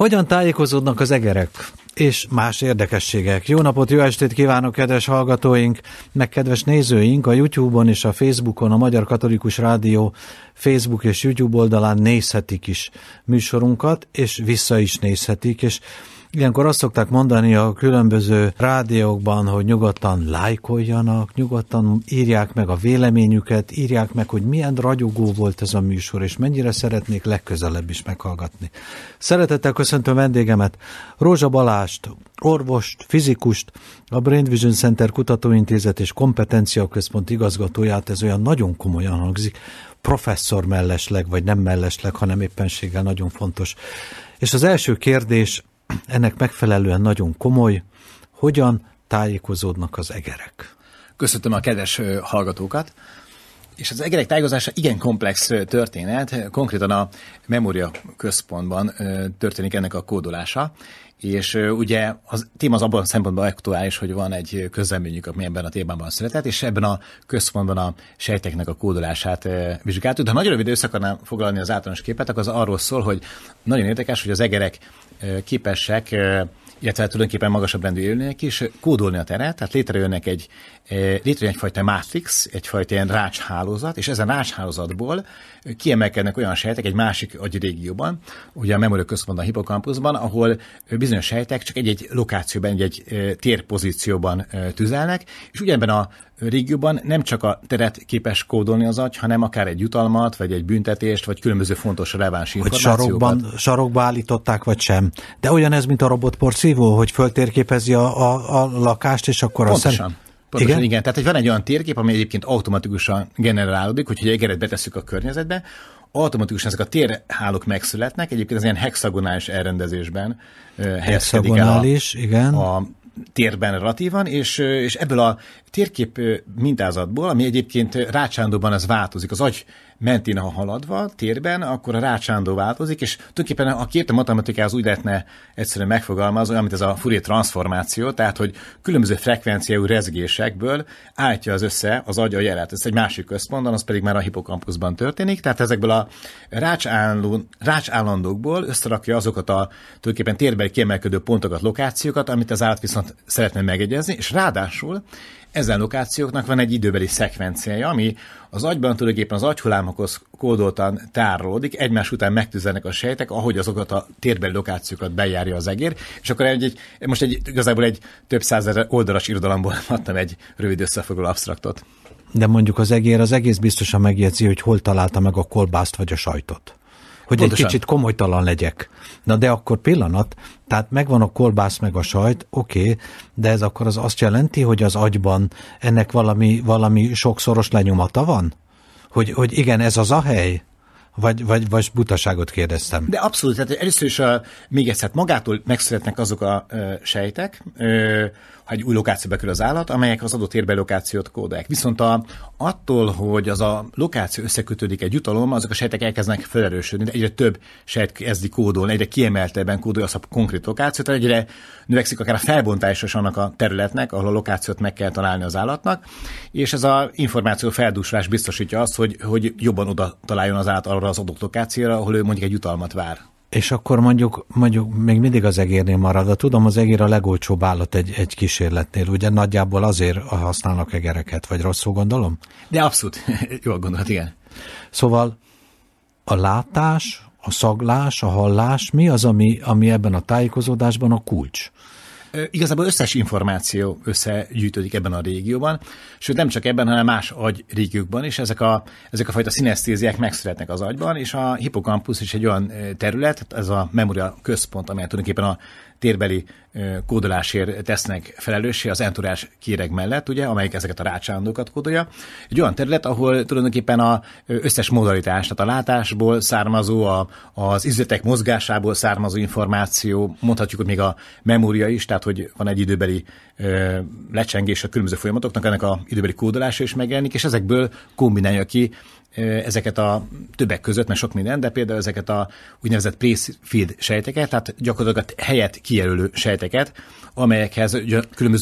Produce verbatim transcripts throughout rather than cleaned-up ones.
Hogyan tájékozódnak az egerek és más érdekességek? Jó napot, jó estét kívánok, kedves hallgatóink, meg kedves nézőink! A YouTube-on és a Facebookon, a Magyar Katolikus Rádió Facebook és YouTube oldalán nézhetik is műsorunkat, és vissza is nézhetik, és ilyenkor azt szokták mondani a különböző rádiókban, hogy nyugodtan lájkoljanak, nyugodtan írják meg a véleményüket, írják meg, hogy milyen ragyogó volt ez a műsor, és mennyire szeretnék legközelebb is meghallgatni. Szeretettel köszöntöm vendégemet, Rózsa Balást, orvost, fizikust, a Brain Vision Center Kutatóintézet és Kompetencia Központ igazgatóját, ez olyan nagyon komolyan hangzik, professzor mellesleg, vagy nem mellesleg, hanem éppenséggel nagyon fontos. És az első kérdés, ennek megfelelően nagyon komoly, hogyan tájékozódnak az egerek? Köszöntöm a kedves hallgatókat, és az egerek tájékozása igen komplex történet, konkrétan a Memória Központban történik ennek a kódolása, és ugye az téma az abban a szempontból aktuális, hogy van egy közleményük, ami ebben a témában született, és ebben a központban a sejteknek a kódolását vizsgáltuk. De ha nagyon rövid össze akarnám foglalni az általános képet, akkor az arról szól, hogy nagyon érdekes, hogy az egerek képesek, illetve tulajdonképpen magasabb rendű élőlények is kódolni a teret, tehát létrejönnek egy, létrejön egyfajta matrix, egyfajta ilyen rácshálózat, és ezen rácshálózatból kiemelkednek olyan sejtek egy másik agyi régióban, ugye a Memória Központban, a hippokampuszban, ahol bizonyos sejtek csak egy-egy lokációban, egy-egy térpozícióban tüzelnek, és ugyanebben a régióban nem csak a teret képes kódolni az agy, hanem akár egy jutalmat, vagy egy büntetést, vagy különböző fontos releváns információkat. Hogy sarokban, sarokba állították, vagy sem. De olyan ez, mint a robotporszívó, hogy föltérképezi a, a, a lakást, és akkor Pontosan. a szem... Pontosan, igen? igen. Tehát, hogy van egy olyan térkép, ami egyébként automatikusan generálódik, hogyha egy egeret betesszük a környezetbe, automatikusan ezek a térhálók megszületnek, egyébként az ilyen hexagonális elrendezésben helyezkedik el a, igen. a térben relatívan, és, és ebből a térkép mintázatból, ami egyébként rácsándóban ez változik, az agy mentén, ha haladva térben, akkor a rácsándó változik, és tulajdonképpen a két a matematikához úgy lehetne egyszerűen megfogalmazni, olyan, mint ez a Fourier transformáció, tehát, hogy különböző frekvenciájú rezgésekből állítja az össze az agy a jelet. Ez egy másik központban, az pedig már a hippokampuszban történik, tehát ezekből a rácsállandókból összerakja azokat a tulajdonképpen térben kiemelkedő pontokat, lokációkat, amit az állat viszont szeretne megegyezni, és ráadásul ezen lokációknak van egy időbeli szekvenciája, ami az agyban tulajdonképpen az agyhullámokhoz kódoltan tárolódik, egymás után megtüzelnek a sejtek, ahogy azokat a térbeli lokációkat bejárja az egér, és akkor egy, egy, most egy, igazából egy több százezer oldalas irodalomból adtam egy rövid összefoglaló absztraktot. De mondjuk az egér az egész biztosan megjegyzi, hogy hol találta meg a kolbászt vagy a sajtot. Hogy Pontosan. Egy kicsit komolytalan legyek. Na de akkor pillanat, tehát megvan a kolbász meg a sajt, oké, okay, de ez akkor az azt jelenti, hogy az agyban ennek valami, valami sokszoros lenyomata van? Hogy, hogy igen, ez az a hely? Vagy, vagy, vagy butaságot kérdeztem? De abszolút, tehát először is a, még egyszer, magától megszületnek azok a ö, sejtek, ö, ha egy új lokációba kerül az állat, amelyek az adott térbeli lokációt kódolják. Viszont a, attól, hogy az a lokáció összekötődik egy jutalom, azok a sejtek elkezdenek felerősödni, de egyre több sejt kezdi kódolni, egyre kiemeltebben kódolja azt a konkrét lokációt, egyre növekszik akár a felbontása is annak a területnek, ahol a lokációt meg kell találni az állatnak, és ez az információ feldúsrás biztosítja azt, hogy, hogy jobban oda találjon az állat arra az adott lokációra, ahol ő mondjuk egy jutalmat vár. És akkor mondjuk, mondjuk még mindig az egérnél marad, de tudom, az egér a legolcsóbb állat egy, egy kísérletnél, ugye nagyjából azért használnak egereket, vagy rosszul gondolom? De abszolút, jól gondolod, igen. Szóval a látás, a szaglás, a hallás, mi az, ami, ami ebben a tájékozódásban a kulcs? Igazából összes információ összegyűjtődik ebben a régióban, sőt nem csak ebben, hanem más agyrégiókban is. Ezek a, ezek a fajta szinesztéziák megszületnek az agyban, és a hippokampusz is egy olyan terület, ez a Memória Központ, amely tulajdonképpen a térbeli kódolásért tesznek felelőssé az entorás kéreg mellett, ugye, amelyik ezeket a rácsándókat kódolja. Egy olyan terület, ahol tulajdonképpen az összes modalitás, tehát a látásból származó, a, az izületek mozgásából származó információ, mondhatjuk, hogy még a memória is, tehát hogy van egy időbeli ö, lecsengés a különböző folyamatoknak, ennek a időbeli kódolása is megjelenik, és ezekből kombinálja ki ezeket a többek között, mert sok minden, de például ezeket a úgynevezett place-field sejteket, tehát gyakorlatilag a helyet kijelölő sejteket, amelyekhez különböző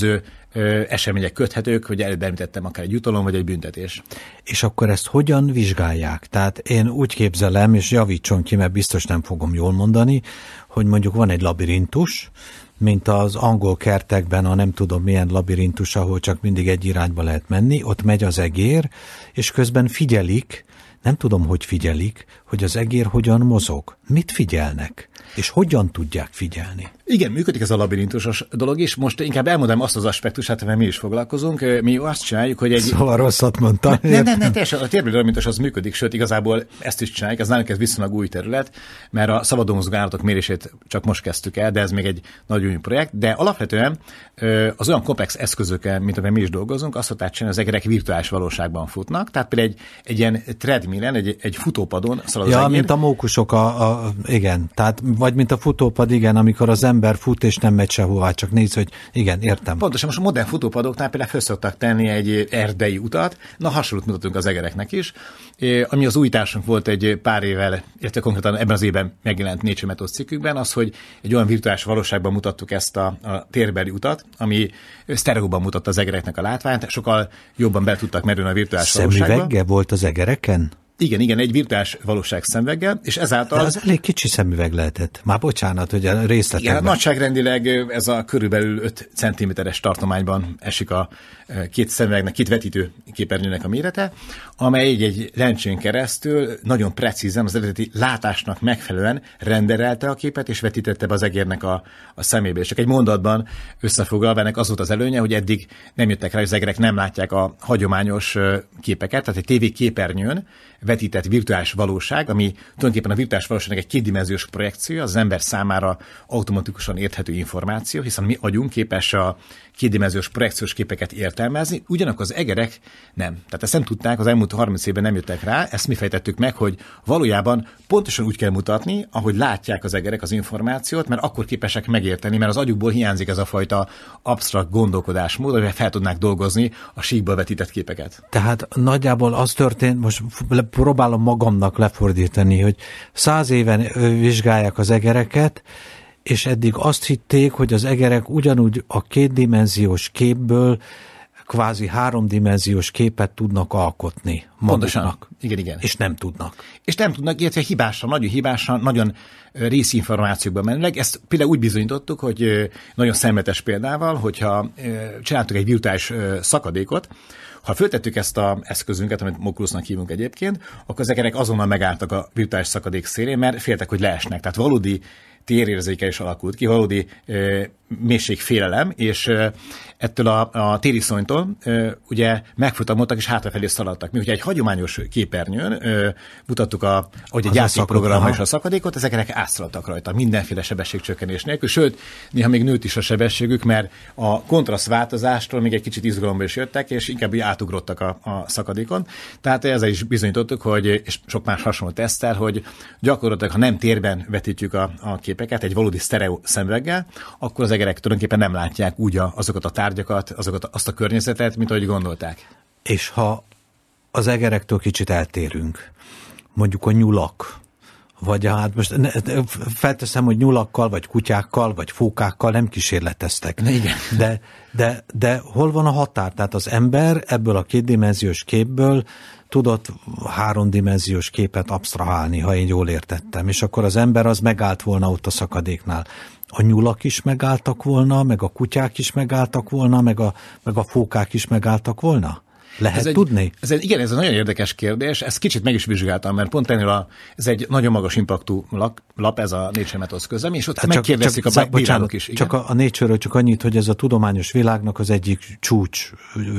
ö, események köthetők, hogy előbb említettem akár egy jutalom, vagy egy büntetés. És akkor ezt hogyan vizsgálják? Tehát én úgy képzelem, és javítson ki, mert biztos nem fogom jól mondani, hogy mondjuk van egy labirintus, mint az angol kertekben, a nem tudom milyen labirintus, ahol csak mindig egy irányba lehet menni, ott megy az egér, és közben figyelik, nem tudom, hogy figyelik, hogy az egér hogyan mozog. Mit figyelnek? És hogyan tudják figyelni? Igen, működik ez a labirintusos dolog is. Most inkább elmondom azt az aspektusát, amivel mi is foglalkozunk. Mi azt csináljuk, hogy egy... Szóval rosszat mondtam. Nem, nem, nem, teljesen. A térbeli labirintus az működik, sőt, igazából ezt is csináljuk. Ez nálunk ez viszonylag új terület, mert a szabadon mozgó állatok mérését csak most kezdtük el, de ez még egy nagyon új projekt. De alapvetően az olyan komplex eszközökkel, mint amivel mi is dolgozunk, azt szokták csinálni, az egerek virtuális valóságban futnak. Tehát például egy, egy ilyen treadmillen, egy, egy futópadon szalad az ja, egér. mint a mókusok, a, a, igen. Tehát, vagy mint a futópad, igen, amikor az ember fut és nem megy sehová, csak néz, hogy igen, értem. Pontosan, most a modern futópadoknál például föl szoktak tenni egy erdei utat, na hasonlót mutatunk az egereknek is, ami az újításunk volt egy pár évvel, illetve konkrétan ebben az évben megjelent Nature Methods cikkükben, az, hogy egy olyan virtuális valóságban mutattuk ezt a, a térbeli utat, ami sztereóban mutatta az egereknek a látványt, sokkal jobban be tudtak merülni a virtuális valóságba. Szemüvegge volt az egereken? Igen, igen, egy virtuális valóság szemüveggel, és ezáltal... De az elég kicsi szemüveg lehetett. Már bocsánat, hogy a részletekben. Igen, nagyságrendileg ez a körülbelül öt centiméteres tartományban esik a két szemüvegnek, két vetítő képernyőnek a mérete, amely egy, egy lencsén keresztül nagyon precízen, az eredeti látásnak megfelelően renderelte a képet, és vetítette be az egérnek a, a szemébe. És csak egy mondatban összefoglalva ennek az volt az előnye, hogy eddig nem jöttek rá, hogy az egerek nem látják a hagyományos képeket, tehát egy tévéképernyőn vetített virtuális valóság, ami tulajdonképpen a virtuális valóságnak egy kétdimenziós projekció, az ember számára automatikusan érthető információ, hiszen mi agyunk képes a kétdimenziós projekciós képeket értelmezni, ugyanakkor az egerek nem. Tehát ezt nem tudták, az elmúlt harminc évben nem jöttek rá, ezt mi fejtettük meg, hogy valójában pontosan úgy kell mutatni, ahogy látják az egerek az információt, mert akkor képesek megérteni, mert az agyukból hiányzik ez a fajta absztrakt gondolkodásmód, amivel fel tudnák dolgozni a síkból vetített képeket. Tehát nagyjából az történt, most próbálom magamnak lefordítani, hogy száz éven vizsgálják az egereket, és eddig azt hitték, hogy az egerek ugyanúgy a kétdimenziós képből kvázi háromdimenziós képet tudnak alkotni maguknak. Igen, igen. És nem tudnak. És nem tudnak, illetve hibásan, nagyon hibásan, nagyon részinformációkban mennek. Ezt például úgy bizonyítottuk, hogy nagyon szemletes példával, hogyha csináltuk egy virtuális szakadékot, ha föltettük ezt az eszközünket, amit Mokulusnak hívunk egyébként, akkor az egerek azonnal megálltak a virtuális szakadék szélén, mert féltek, hogy leesnek. Tehát valódi térérzékelés alakult ki, valódi ö, mélységfélelem, és ö, ettől a, a tériszonytól ö, ugye megfutamodtak és hátrafelé szaladtak. Mi ugye egy hagyományos képernyőn ö, mutattuk, a, ahogy egy játékprogramban is a szakadékot, ezek átszaladtak rajta mindenféle sebességcsökkenés nélkül, sőt, néha még nőtt is a sebességük, mert a kontrasztváltozástól még egy kicsit izgalomba is jöttek, és inkább átugrottak a, a szakadékon. Tehát ezzel is bizonyítottuk, hogy, és sok más hasonló tesztel, hogy gyakorlatilag, ha nem térben vetítjük a, a képeket egy valódi sztereó szemüveggel, akkor az egerek tulajdonképpen nem látják úgy a, azokat a tárgyakat, azokat, azt a környezetet, mint ahogy gondolták. És ha az egerektől kicsit eltérünk, mondjuk a nyulak, vagy hát most felteszem, hogy nyulakkal, vagy kutyákkal, vagy fókákkal nem kísérleteztek. Igen. De, de, de hol van a határ? Tehát az ember ebből a kétdimenziós képből tudott háromdimenziós képet absztrahálni, ha én jól értettem, és akkor az ember az megállt volna ott a szakadéknál. A nyulak is megálltak volna, meg a kutyák is megálltak volna, meg a, meg a fókák is megálltak volna? Lehet ez egy, tudni? Ez egy, igen, ez egy nagyon érdekes kérdés. Ezt kicsit meg is vizsgáltam, mert pont ennél a, ez egy nagyon magas impaktú lap, lap ez a Nature Methods közlem, és ott hát megkérdezik a bírálók is. Igen? Csak a, a Nature-ről csak annyit, hogy ez a tudományos világnak az egyik csúcs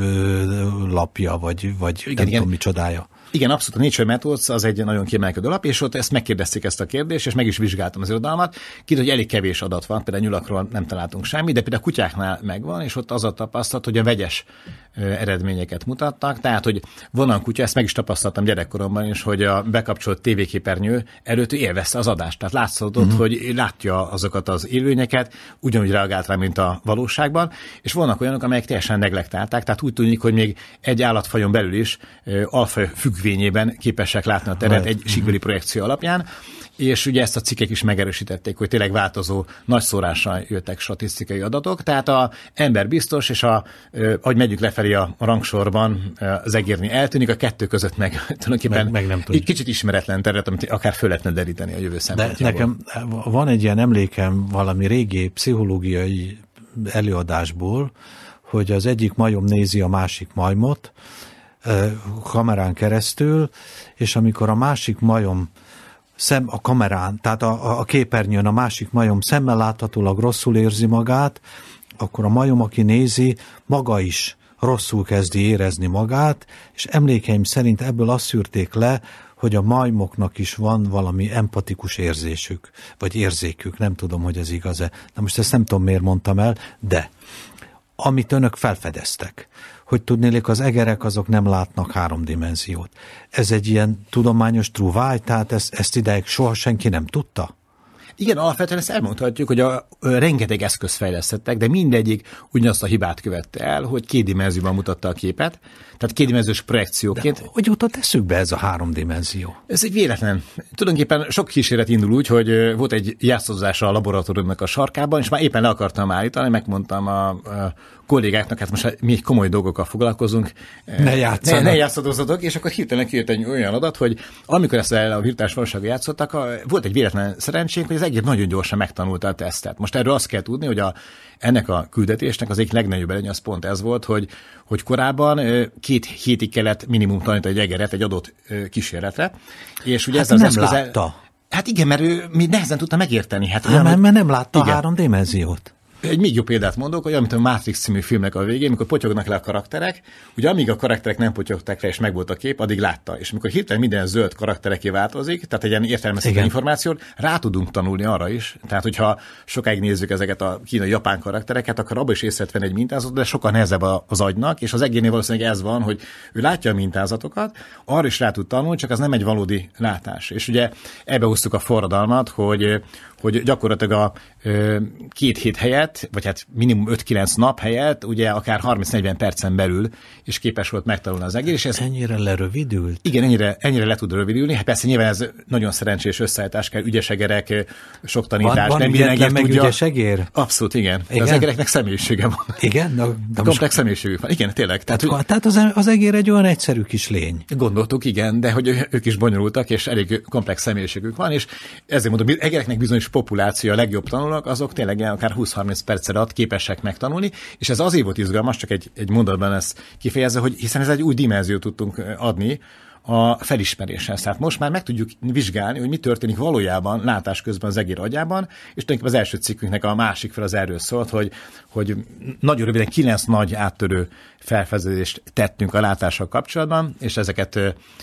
ö, lapja, vagy, vagy igen, nem igen. tudom micsodája. Igen, abszolút a Nature Methods az egy nagyon kiemelkedő lap, és ott ezt megkérdezték ezt a kérdést, és meg is vizsgáltam az irodalmat. Kiderült, hogy elég kevés adat van, például nyulakról nem találtunk semmit, de például a kutyáknál megvan, és ott az a tapasztalat, hogy a vegyes eredményeket mutattak. Tehát, hogy van olyan kutya, ezt meg is tapasztaltam gyerekkoromban is, hogy a bekapcsolt tévéképernyő előtt élvezte az adást. Tehát látszott ott, uh-huh. hogy látja azokat az élőnyeket, ugyanúgy reagált rá, mint a valóságban, és vannak olyanok, amelyek teljesen neglektálták, tehát úgy tűnik, hogy még egy állatfajon belül is alfaj függvényében képesek látni a teret egy síkbeli projekció alapján, és ugye ezt a cikkek is megerősítették, hogy tényleg változó, nagy szórással jöttek statisztikai adatok, tehát a ember biztos, és a, ahogy megyünk lefelé a rangsorban, az egérni eltűnik, a kettő között meg tulajdonképpen meg, meg nem tudjuk. Kicsit ismeretlen terület, amit akár föl lehetne deríteni a jövő szempontjából. De nekem van egy ilyen emlékem valami régi pszichológiai előadásból, hogy az egyik majom nézi a másik majmot kamerán keresztül, és amikor a másik majom szem a kamerán, tehát a, a képernyőn a másik majom szemmel láthatólag rosszul érzi magát, akkor a majom, aki nézi, maga is rosszul kezdi érezni magát, és emlékeim szerint ebből azt szűrték le, hogy a majmoknak is van valami empatikus érzésük, vagy érzékük, nem tudom, hogy ez igaz-e. Na most ezt nem tudom, miért mondtam el, de amit önök felfedeztek, hogy tudnélik, az egerek azok nem látnak háromdimenziót. Ez egy ilyen tudományos trúváj, tehát ezt, ezt ideig soha senki nem tudta? Igen, alapvetően ezt elmondhatjuk, hogy a, a rengeteg eszközt fejlesztettek, de mindegyik ugyanazt a hibát követte el, hogy kétdimenzióban mutatta a képet, tehát kétdimenziós projekcióként. De hogy jutott eszükbe ez a háromdimenzió? Ez egy véletlen. Tulajdonképpen sok kísérlet indul úgy, hogy volt egy játszózása a laboratóriumnak a sarkában, és már éppen le akartam állítani, megmondtam a, a kollégáknak, hát most mi komoly dolgokkal foglalkozunk. Ne játszanak. Ne, ne játszadozzatok, és akkor hirtelen kijött egy olyan adat, hogy amikor ezt el a virtuális valóságban játszottak, volt egy véletlen szerencsénk, hogy az egér nagyon gyorsan megtanulta a tesztet. Most erről azt kell tudni, hogy a, ennek a küldetésnek az egyik legnagyobb előnye az pont ez volt, hogy, hogy korábban két hétig kellett minimum tanítani egy egeret egy adott kísérletre. És ugye hát ez az nem eszköze, látta. Hát igen, mert ő mi nehezen tudta megérteni. Hát, hát mert, mert nem látta igen. a háromdimenziót. Egy még jobb példát mondok, olyan, mint a Matrix című filmnek a végén, amikor potyognak le a karakterek, ugye amíg a karakterek nem potyogtak le, és megvolt a kép, addig látta. És amikor hirtelen minden zöld karaktereké változik, tehát egy ilyen értelmezhető információt, rá tudunk tanulni arra is. Tehát, hogyha sokáig nézzük ezeket a kínai-japán karaktereket, akkor abban is észre venni egy mintázatot, de sokkal nehezebb az agynak, és az egérnél valószínűleg ez van, hogy ő látja a mintázatokat, arra is rá tud tanulni, csak az nem egy valódi látás. És ugye ebbe hoztuk a forradalmat, hogy hogy gyakorlatilag a ö, két hét helyett, vagy hát minimum öt-kilenc nap helyett, ugye akár harminc-negyven percen belül is képes volt megtanulni az egér. És ez, ennyire lerövidült? Igen, ennyire, ennyire le tud rövidülni. Hát persze nyilván ez nagyon szerencsés összeállítás kell, ügyes egerek, sok tanítás. Van, van nem minden egér meg tudja. Ügyes egér? Abszolút, igen. igen? Az egereknek személyisége van. Igen? Na, de komplex most... személyiségük van. Igen, tényleg. Tehát, tehát, tehát az, az egér egy olyan egyszerű kis lény. Gondoltuk, igen, de hogy ők is bonyolultak, és elég komplex személyiségük van, és ezért mondom, egereknek bizonyos populáció a jobb tanulnak, azok tényleg akár húsz-harminc perc alatt képesek megtanulni, és ez azért volt izgalmas, csak egy, egy mondatban ezt kifejezve, hogy hiszen ez egy új dimenziót tudtunk adni a felismeréshez. Tehát most már meg tudjuk vizsgálni, hogy mi történik valójában látás közben az egér agyában, és tulajdonképpen az első cikkünknek a másik fel az erről szólt, hogy, hogy nagyon röviden kilenc nagy áttörő felfedezést tettünk a látással kapcsolatban, és ezeket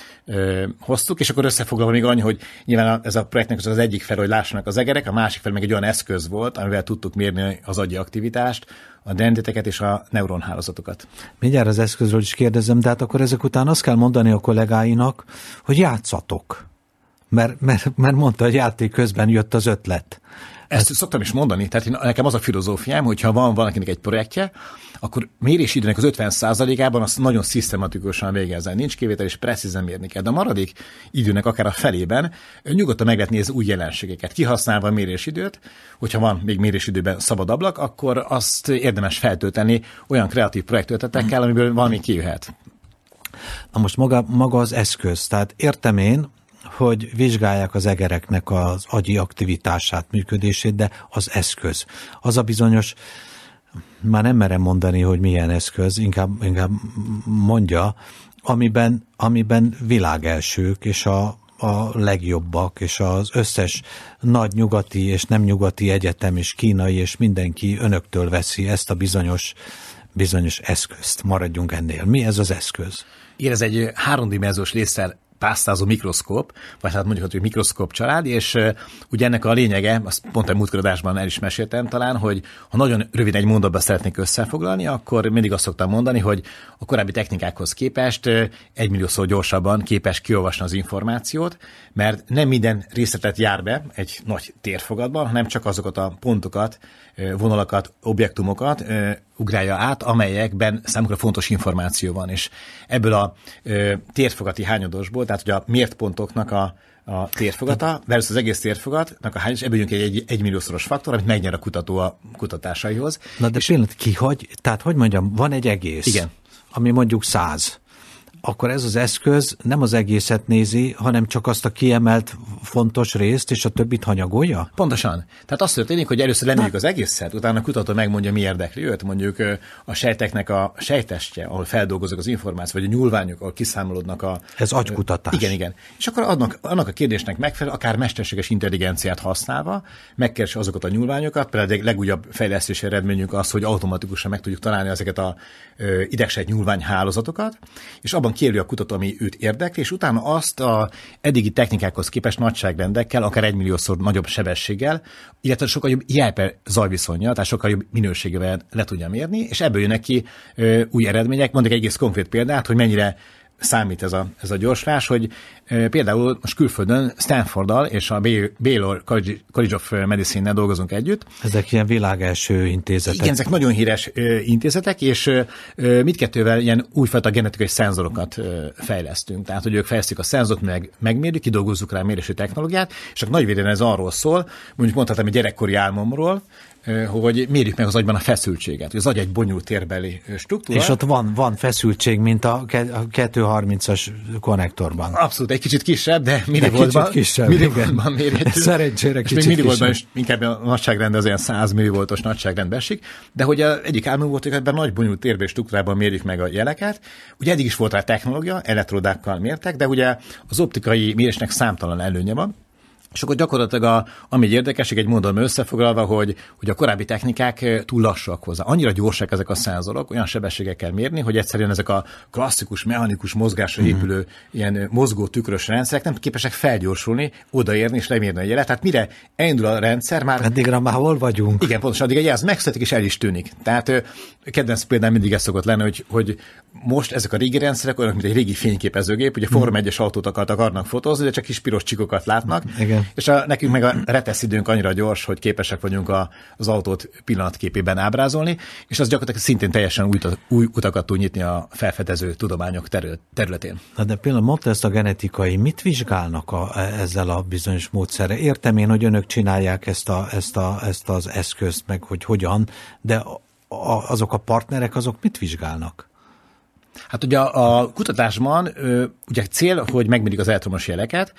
Ö, hoztuk, és akkor összefoglalva még annyi, hogy nyilván ez a projektnek az egyik fel, hogy lássanak az egerek, a másik fel meg egy olyan eszköz volt, amivel tudtuk mérni az agyi aktivitást, a dendriteket és a neuronhálózatokat. Mindjárt az eszközről is kérdezem, de hát akkor ezek után azt kell mondani a kollégáinak, hogy játszatok. Mert, mert, mert mondta, hogy játék közben jött az ötlet. Ezt szoktam is mondani, tehát én, nekem az a filozófiám, hogy ha van valakinek egy projektje, akkor mérési időnek az ötven százalékában azt nagyon szisztematikusan végezzen. Nincs kivétel, és precízen mérni kell. De a maradék időnek akár a felében nyugodtan meg lehet nézni új jelenségeket. Kihasználva a mérésidőt, hogyha van még mérésidőben szabad ablak, akkor azt érdemes feltölteni olyan kreatív projektötletekkel, amiből valami kijöhet. Na most maga, maga az eszköz. Tehát értem én, hogy vizsgálják az egereknek az agyi aktivitását, működését, de az eszköz. Az a bizonyos, már nem merem mondani, hogy milyen eszköz, inkább, inkább mondja, amiben, amiben világelsők és a, a legjobbak, és az összes nagy nyugati és nem nyugati egyetem, és kínai, és mindenki önöktől veszi ezt a bizonyos, bizonyos eszközt. Maradjunk ennél. Mi ez az eszköz? Igen, ez egy háromdimenziós létszer pásztázó mikroszkóp, vagy hát mondjuk, hogy mikroszkóp család, és uh, ugye ennek a lényege, azt pont egy múltkor adásban el is meséltem talán, hogy ha nagyon rövid egy mondatban szeretnék összefoglalni, akkor mindig azt szoktam mondani, hogy a korábbi technikákhoz képest uh, egymilliószor gyorsabban képes kiolvasni az információt, mert nem minden részletet jár be egy nagy térfogatban, hanem csak azokat a pontokat, vonalakat, objektumokat uh, ugrálja át, amelyekben számukra fontos információ van, és ebből a uh, térfogati hányadosból, tehát hogy a mért pontoknak a, a térfogata, versus az egész térfogatnak a hányados, ebből jön ki egy, egy egymilliószoros faktor, amit megnyer a kutató a kutatásaihoz. Na de pillanat, kihagy, tehát hogy mondjam, van egy egész, igen, ami mondjuk száz. Akkor ez az eszköz nem az egészet nézi, hanem csak azt a kiemelt fontos részt, és a többit hanyagolja? Pontosan. Tehát azt történik, hogy először lemérjük az egészet, utána a kutató megmondja, mi érdekli őt, mondjuk a sejteknek a sejtestje, ahol feldolgozok az információt, vagy a nyúlványok, ahol kiszámolódnak a... Ez agykutatás. Igen, igen. És akkor annak, annak a kérdésnek megfelel, akár mesterséges intelligenciát használva, megkeresi azokat a nyúlványokat, például a legújabb fejlesztési eredményünk az, hogy automatikusan meg tudjuk találni ezeket a idegsejt nyúlvány hálózatokat, és abban kérjük a kutató, ami őt érdekli, és utána azt a eddigi technikákhoz képest nagyságrendekkel, akár egymilliószor nagyobb sebességgel, illetve sokkal jobb jelper zajviszonnyal, tehát sokkal jobb minőségével le tudja mérni, és ebből jönnek ki ö, új eredmények. Mondok egy egész konkrét példát, hogy mennyire számít ez a, ez a gyorslás, hogy e, például most külföldön Stanforddal és a Baylor College of Medicine-nel dolgozunk együtt. Ezek ilyen világelső intézetek. Igen, ezek nagyon híres e, intézetek, és e, mindkettővel ilyen újfajta genetikai szenzorokat e, fejlesztünk. Tehát, hogy ők fejlesztik a szenzort, meg megmérjük, kidolgozzuk rá a mérési technológiát, és akkor nagyvédően ez arról szól, mondjuk mondhatom egy gyerekkori álmomról, hogy mérjük meg az agyban a feszültséget. Az agy egy bonyolult térbeli struktúra. És ott van, van feszültség, mint a kétszázharmincas konnektorban. Abszolút, egy kicsit kisebb, de millivoltban millivoltban mérhető. Szerencsére kicsit kisebb. És millivoltban is inkább a nagyságrend az olyan száz millivoltos nagyságrendbe esik, de hogy a egyik álmunk volt, hogy ebben nagy bonyolult térbeli struktúrában mérjük meg a jeleket. Ugye eddig is volt rá technológia, elektrodákkal mértek, de ugye az optikai mérésnek számtalan előnye van. És akkor gyakorlatilag, a, ami egy érdekesség, egy mondatban összefoglalva, hogy, hogy a korábbi technikák túl lassak hozzá. Annyira gyorsak ezek a szenzorok, olyan sebességekkel mérni, hogy egyszerűen ezek a klasszikus, mechanikus mozgásra épülő mm-hmm. ilyen mozgó tükrös rendszerek nem képesek felgyorsulni, odaérni és lemérni a jelet. Tehát mire elindul a rendszer, már... Addigra már hol vagyunk? Igen, pontosan, addig egy jelz megszületik és el is tűnik. Tehát kedvenc például mindig ez szokott lenni, hogy, hogy most ezek a régi rendszerek olyanok, mint egy régi fényképezőgép, ugye Forma egyes autót akarnak fotózni, de csak kis piros csikokat látnak. Igen. És a, nekünk meg a retesz időnk annyira gyors, hogy képesek vagyunk a, az autót pillanatképében ábrázolni, és az gyakorlatilag szintén teljesen új, új utakat tud nyitni a felfedező tudományok területén. Na de például mondta ezt a genetikai, mit vizsgálnak a, ezzel a bizonyos módszerre? Értem én, hogy önök csinálják ezt, a, ezt, a, ezt az eszközt, meg hogy hogyan, de a, azok a partnerek, azok mit vizsgálnak? Hát ugye a, a kutatásban ugye cél, hogy megmérjük az elektromos jeleket,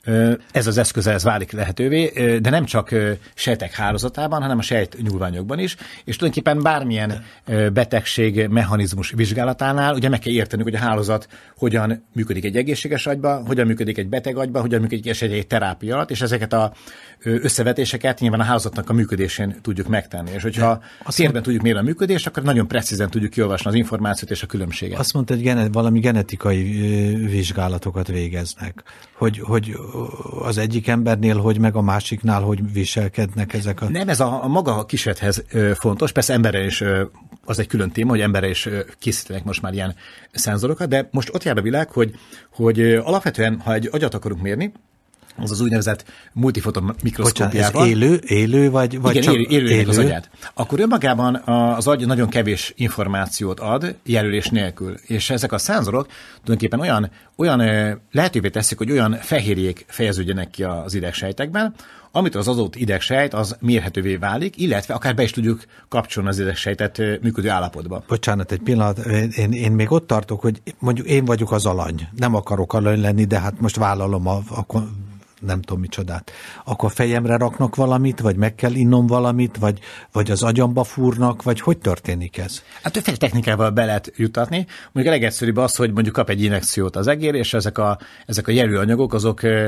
ez az eszköz, ez válik lehetővé, de nem csak sejtek hálózatában, hanem a sejt nyúlványokban is, és tulajdonképpen bármilyen betegség, mechanizmus vizsgálatánál ugye meg kell értenünk, hogy a hálózat hogyan működik egy egészséges agyba, hogyan működik egy beteg agyba, hogyan működik esetleg egy terápia alatt, és ezeket a összevetéseket nyilván a hálózatnak a működésén tudjuk megtenni. És hogyha a térben tudjuk mérni a működést, akkor nagyon precízen tudjuk kiolvasni az információt és a különbséget. Azt mondta, hogy genet, valami genetikai vizsgálatokat végeznek, hogy, hogy az egyik embernél, hogy meg a másiknál, hogy viselkednek ezek a... Nem, ez a, a maga kísérlethez fontos, persze emberre is az egy külön téma, hogy emberre is készítenek most már ilyen szenzorokat, de most ott jár a világ, hogy, hogy alapvetően, ha egy agyat akarunk mérni, az az úgynevezett multifoton mikroszkópiával. Bocsánat, ez élő, élő vagy, vagy igen, csak élő, élő, élő? Az agyát. Akkor önmagában az agy nagyon kevés információt ad jelölés nélkül, és ezek a szenzorok tulajdonképpen olyan, olyan lehetővé teszik, hogy olyan fehérjék fejeződjenek ki az idegsejtekben, amit az adott idegsejt, az mérhetővé válik, illetve akár be is tudjuk kapcsolni az idegsejtet működő állapotba. Bocsánat, egy pillanat, én, én még ott tartok, hogy mondjuk én vagyok az alany, nem akarok alany lenni, de hát most vállalom a, a nem tudom micsodát. Akkor fejemre raknak valamit, vagy meg kell innom valamit, vagy, vagy az agyamba fúrnak, vagy hogy történik ez? Hát többféle technikával be lehet jutatni. Mondjuk a legegyszerűbb az, hogy mondjuk kap egy injekciót az egér, és ezek a, ezek a jelölőanyagok, azok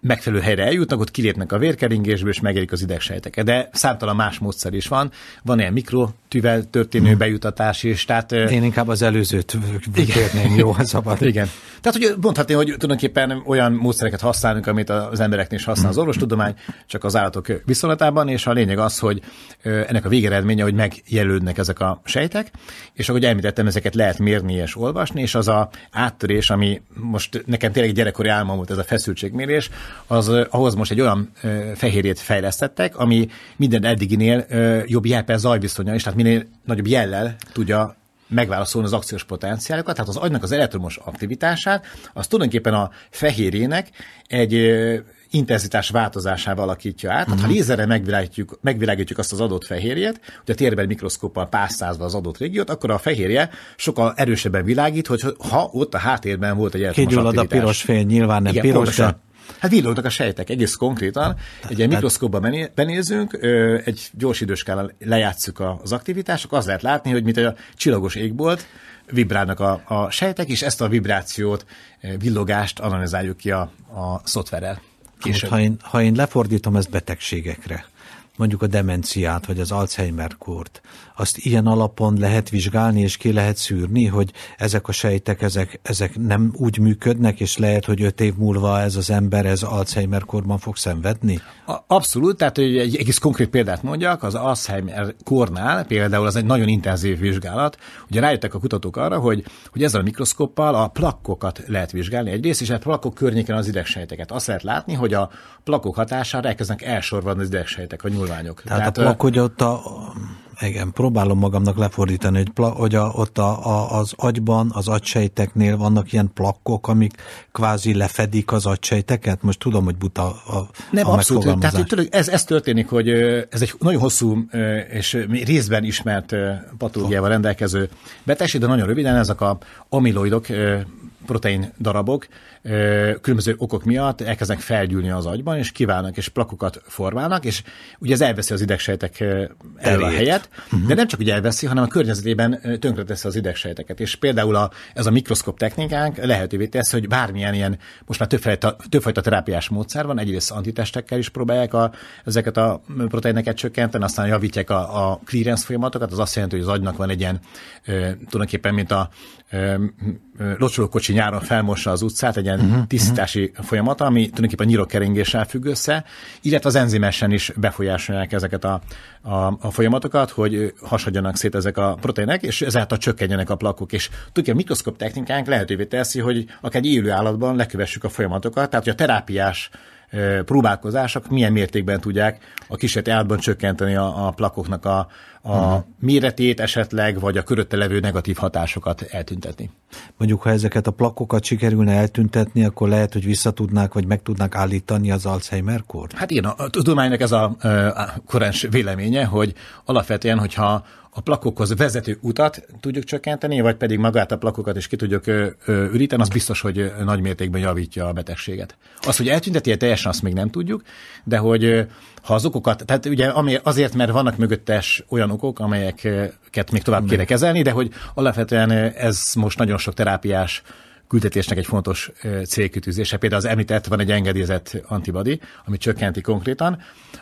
megfelelő helyre eljutnak, ott kilépnek a vérkeringésből, és megérik az idegsejteket. De számtalan más módszer is van. Van ilyen mikrotűvel történő hmm. bejutatás is. Tehát, Én inkább az előzőt kérném, jó, szabad. Igen. Tehát, hogy mondhatni, hogy tulajdonképpen olyan módszereket használunk, amit az embereknél is használ az orvostudomány, csak az állatok viszonylatában, és a lényeg az, hogy ennek a végeredménye, hogy megjelölődnek ezek a sejtek, és ahogy említettem, ezeket lehet mérni és olvasni, és az a áttörés, ami most nekem tényleg gyerekkori álmom volt, ez a feszültségmérés, az ahhoz most egy olyan fehérjét fejlesztettek, ami minden eddiginél jobb jel-per zajviszonya is, tehát minél nagyobb jellel tudja megválaszolni az akciós potenciálokat, tehát az agynak az elektromos aktivitását, az tulajdonképpen a fehérjének egy intenzitás változásával alakítja át. Uh-huh. Tehát ha lézerrel megvilágítjuk, megvilágítjuk azt az adott fehérjét, hogy a térben mikroszkóppal pásztázva az adott régiót, akkor a fehérje sokkal erősebben világít, hogy ha ott a háttérben volt egy elektromos aktivitás. Kigyullad a piros fény, nyilván nem igen, piros, de... Hát villogtak a sejtek, egész konkrétan. Egy ilyen mikroszkópban benézünk, egy gyors időskálán lejátszuk az aktivitásokat, az lehet látni, hogy mint a csillagos égbolt, vibrálnak a, a sejtek, és ezt a vibrációt, villogást analizáljuk ki a, a szoftverrel. Ha én, ha én lefordítom ezt betegségekre, mondjuk a demenciát, vagy az Alzheimer-kórt, azt ilyen alapon lehet vizsgálni, és ki lehet szűrni, hogy ezek a sejtek, ezek, ezek nem úgy működnek, és lehet, hogy öt év múlva ez az ember, ez Alzheimer-kórban fog szenvedni? Abszolút, tehát egy egész konkrét példát mondjak, az Alzheimer-kórnál például az egy nagyon intenzív vizsgálat. Ugye rájöttek a kutatók arra, hogy, hogy ezzel a mikroszkóppal a plakkokat lehet vizsgálni egyrészt, és a plakkok környéken az idegsejteket. Azt lehet látni, hogy a plakkok hatására elkezdenek elsorvadni az idegsejtek, vagy nyúlványok. Tehát, Tehát a plakk, hogy ott a... Igen, próbálom magamnak lefordítani, hogy, pla, hogy a, ott a, a, az agyban, az agysejteknél vannak ilyen plakkok, amik kvázi lefedik az agysejteket? Most tudom, hogy buta a, Nem, a abszolút. Tehát ez, ez történik, hogy ez egy nagyon hosszú és részben ismert patológiával rendelkező betegség, de nagyon röviden ezek a amiloidok, protein darabok különböző okok miatt elkezdenek felgyűlni az agyban, és kiválnak, és plakkokat formálnak, és ugye ez elveszi az idegsejtek elől a helyet, uh-huh. de nem csak ugye elveszi, hanem a környezetében tönkreteszi az idegsejteket. És például a, ez a mikroszkóp technikánk lehetővé teszi, hogy bármilyen ilyen, most már többfajta, többfajta terápiás módszer van, egyrészt antitestekkel is próbálják a, ezeket a proteineket csökkenteni, aztán javítják a, a clearance folyamatokat, az azt jelenti, hogy az agynak van egy ilyen, e, tulajdonképpen, mint a e, locsolókocsi nyáron felmossa az utcát, egy ilyen uh-huh, tisztítási uh-huh. folyamata, ami tulajdonképpen nyirokkeringéssel függ össze, illetve az enzimesen is befolyásolják ezeket a, a, a folyamatokat, hogy hasadjanak szét ezek a proteinek, és ezáltal csökkenjenek a plakkok. És tulajdonképpen a mikroszkóp technikánk lehetővé teszi, hogy akár egy élő állatban lekövessük a folyamatokat, tehát hogy a terápiás próbálkozások milyen mértékben tudják a kísérleti állatban csökkenteni a, a plakkoknak a, a uh-huh. méretét esetleg, vagy a körötte levő negatív hatásokat eltüntetni. Mondjuk, ha ezeket a plakkokat sikerülne eltüntetni, akkor lehet, hogy visszatudnák, vagy meg tudnák állítani az Alzheimer-kórt? Hát igen, a tudománynak ez a, a korens véleménye, hogy alapvetően, hogyha a plakkokhoz vezető utat tudjuk csökkenteni, vagy pedig magát a plakkokat is ki tudjuk üríteni, az biztos, hogy nagy mértékben javítja a betegséget. Az, hogy eltünteti teljesen, azt még nem tudjuk, de hogy ha az okokat, tehát ugye azért, mert vannak mögöttes olyan okok, amelyeket még tovább kéne kezelni, de hogy alapvetően ez most nagyon sok terápiás küldetésnek egy fontos célkitűzése. Például az említett van egy engedélyezett antibody, ami csökkenti konkrétan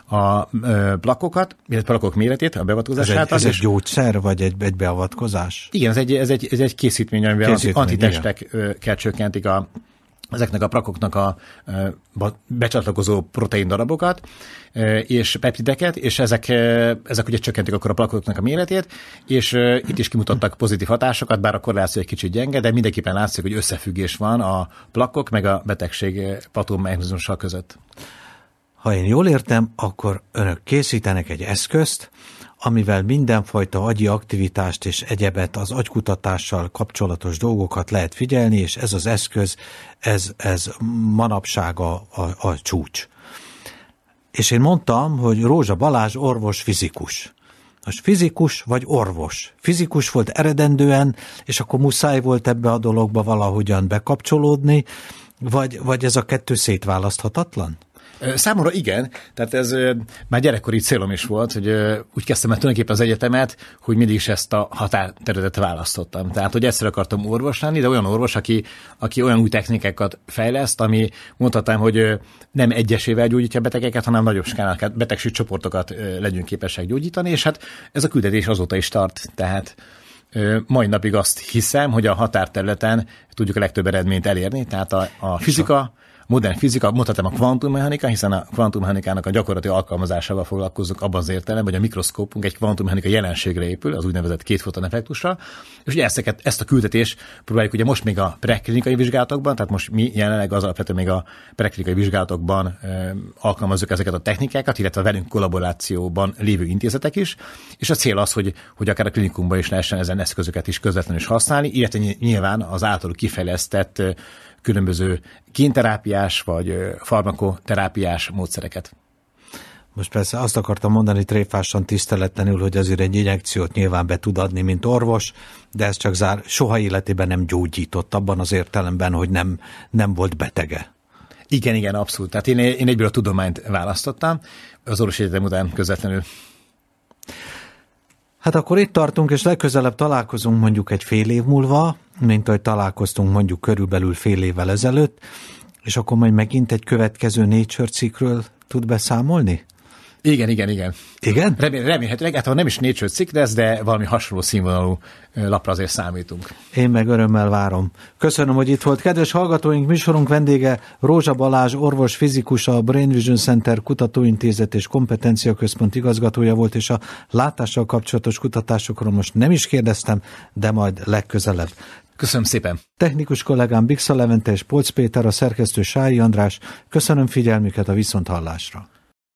a plakkokat, illetve plakkok méretét, a beavatkozását. Ez egy, ez egy gyógyszer, vagy egy, egy beavatkozás? Igen, ez egy, ez egy, ez egy készítmény, amivel készítmény, antitestekkel csökkentik a ezeknek a plakkoknak a becsatlakozó protein darabokat és peptideket, és ezek, ezek ugye csökkentik akkor a plakkoknak a méretét, és itt is kimutattak pozitív hatásokat, bár a korreláció egy kicsit gyenge, de mindenképpen látszik, hogy összefüggés van a plakkok meg a betegség patomechanizmussal között. Ha én jól értem, akkor önök készítenek egy eszközt, amivel mindenfajta agyi aktivitást és egyebet, az agykutatással kapcsolatos dolgokat lehet figyelni, és ez az eszköz, ez, ez manapság a, a, a csúcs. És én mondtam, hogy Rózsa Balázs orvos fizikus. Most fizikus vagy orvos? Fizikus volt eredendően, és akkor muszáj volt ebbe a dologba valahogyan bekapcsolódni, vagy, vagy ez a kettő szétválaszthatatlan? Számomra igen, tehát ez már gyerekkori célom is volt, hogy úgy kezdtem el tulajdonképpen az egyetemet, hogy mindig is ezt a határterületet választottam. Tehát, hogy egyszer akartam orvos lenni, de olyan orvos, aki, aki olyan új technikákat fejleszt, ami mondhatnám, hogy nem egyesével gyógyítja betegeket, hanem nagyobb skálán betegségcsoportokat legyünk képesek gyógyítani, és hát ez a küldetés azóta is tart. Tehát mai napig azt hiszem, hogy a határterületen tudjuk a legtöbb eredményt elérni, tehát a, a fizika, modern fizika, mondhatom a kvantummechanika, hiszen a kvantummechanikának a gyakorlati alkalmazásával foglalkozunk abban az értelemben, hogy a mikroszkópunk egy kvantummechanikai jelenségre épül, az úgynevezett kétfoton effektusra, és ugye ezt, ezt a küldetést próbáljuk ugye most még a preklinikai vizsgálatokban, tehát most mi jelenleg az alapvetően még a preklinikai vizsgálatokban e, alkalmazzuk ezeket a technikákat, illetve a velünk kollaborációban lévő intézetek is, és a cél az, hogy, hogy akár a klinikumban is lehessen ezen eszközöket is közvetlenül is használni, illetve nyilván az általuk kifejlesztett különböző génterápiás vagy farmakoterápiás módszereket. Most persze azt akartam mondani tréfásan, tiszteletlenül, hogy azért egy injekciót nyilván be tud adni, mint orvos, de ez csak zár, soha életében nem gyógyított abban az értelemben, hogy nem, nem volt betege. Igen, igen, abszolút. Tehát én, én egyből a tudományt választottam, az orvosi egyetem után közvetlenül. Hát akkor itt tartunk, és legközelebb találkozunk mondjuk egy fél év múlva, mint ahogy találkoztunk mondjuk körülbelül fél évvel ezelőtt, és akkor majd megint egy következő Nature cikkről tud beszámolni? Igen, igen, igen. Igen? Remél, remélhetőleg, hát ha nem is Nature cikk lesz, de valami hasonló színvonalú lapra azért számítunk. Én meg örömmel várom. Köszönöm, hogy itt volt. Kedves hallgatóink, műsorunk vendége Rózsa Balázs, orvos fizikus, a Brain Vision Center Kutatóintézet és Kompetenciaközpont igazgatója volt, és a látással kapcsolatos kutatásokról most nem is kérdeztem, de majd legközelebb. Köszönöm szépen. Technikus kollégám Bixa Levente és Polc Péter, a szerkesztő Sályi András. Köszönöm figyelmüket, a viszonthallásra.